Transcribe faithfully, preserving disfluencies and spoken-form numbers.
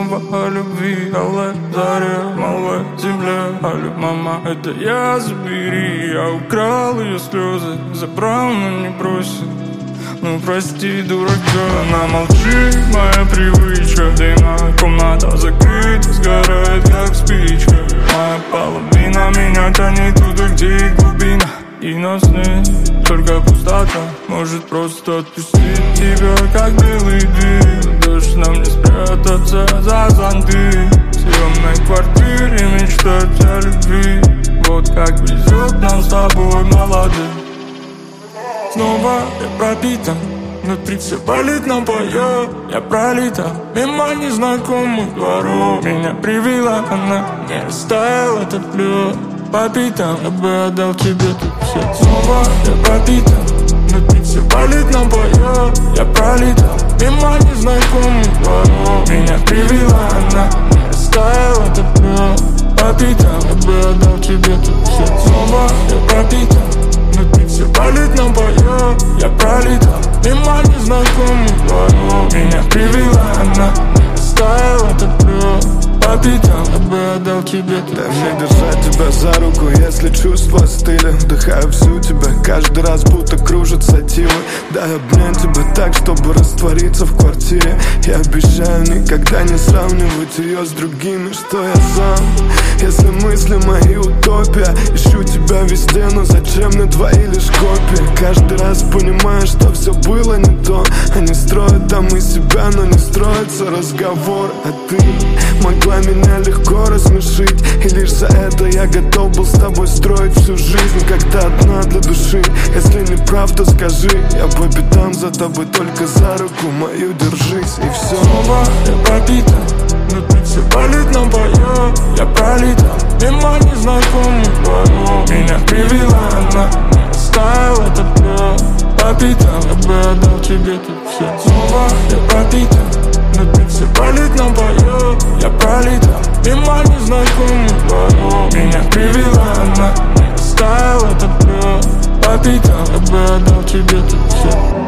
снова о любви. Алле, заря, малая земля. Алле, мама, это я, забери. Я украл ее слезы, забрал, но не бросил. Ну прости, дурака. Она молчит, моя привычка. Дымная комната закрыта, сгорает как спичка. Моя половина меня тянет туда, где и глубина. И на сны только пустота может просто отпустить тебя, как белый дым. Дождь нам не спрятаться за зонты. В съемной квартире мечтать о любви. Вот как везет нам с тобой, молодым. Снова я пропитан, внутри все болит, но поет. Я пролетал мимо незнакомых дворов. Меня привела она, не растаял этот лед. По пятам я бы отдал тебе тут все. Снова я пропитан, внутри все болит, но поет. Я пролетал мимо незнакомых дворов. Меня привела она, не растаял этот лед. По пятам я бы отдал тебе тут все. Снова я пропитан, внутри все болит, но поет. Я пролетал мимо незнакомых дворов. Меня привела она, не растаял этот лед. По пятам я бы отдал тебе тут. Дай мне держать тебя за руку, если чувства остыли. Вдыхаю всю тебя, каждый раз будто кружатся тивы. Дай обнять тебя так, чтобы раствориться в квартире. Я обещаю никогда не сравнивать ее с другими. Что я сам, если мысли мои утопия. Ищу тебя везде, но зачем мне твои лишь копии? Каждый раз понимаю, что все было не то. Они строят там из себя, но не строится разговор. А ты могла меня легко рассмешить, и лишь за это я готов был с тобой строить всю жизнь. Когда одна для души, если не прав, то скажи. Я по пятам за тобой, только за руку мою держись, и все. Снова я пропитан, внутри все болит, но поет. Я пролетал мимо незнакомых дворов. Меня привела она, не растаял этот лед. По пятам я бы отдал тебе тут все. Снова я пропитан, внутри все болит, но поет. Я пролетал мимо незнакомых дворов. Меня привела она, не растаял этот лед. По пятам я бы отдал тебе тут все.